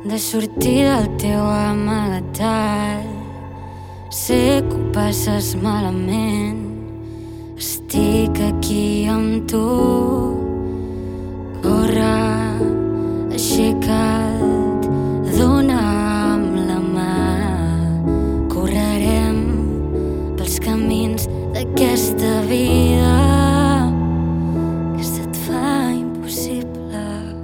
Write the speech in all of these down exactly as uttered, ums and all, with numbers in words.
de sortir del teu amagatal. Sé que ho passes malament, estic aquí amb tu. Corre, aixeca't, dona'm la mà. Correrem pels camins d'aquesta vida que se't fa impossible.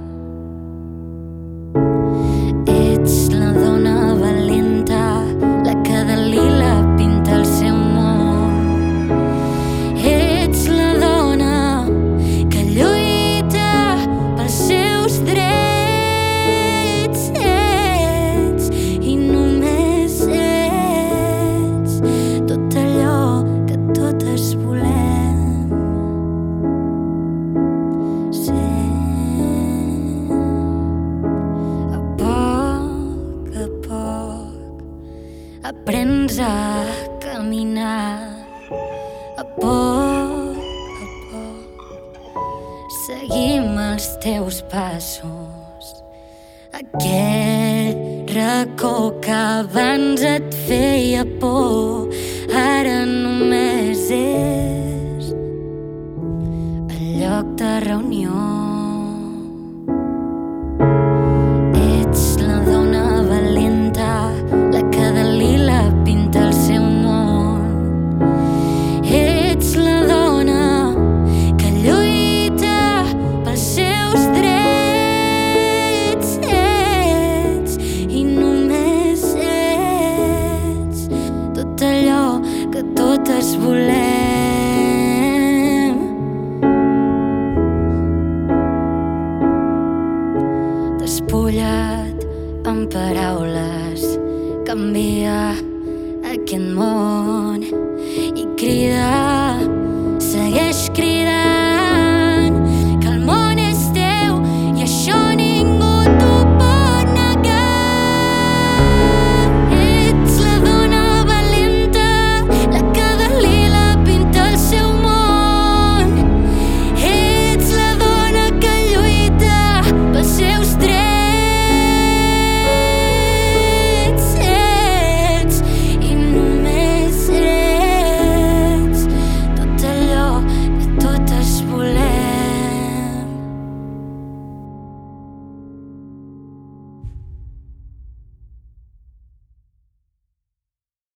Ets la dona valenta, la que de lila pinta el seu món. Ets la dona que lluita pels seus drets. Ets, i només ets, tot allò que totes volem ser. A poc a poc aprens a caminar. A poc a poc seguim els teus passos. Aquell racó que abans et feia por ara només és el lloc de reunió. Ets la dona valenta, la que de lila pinta el seu món. Ets la dona que lluita pels seus drets. Ets, i només ets, tot allò que totes volem. Despulla't amb paraules, canvia aquest món i crida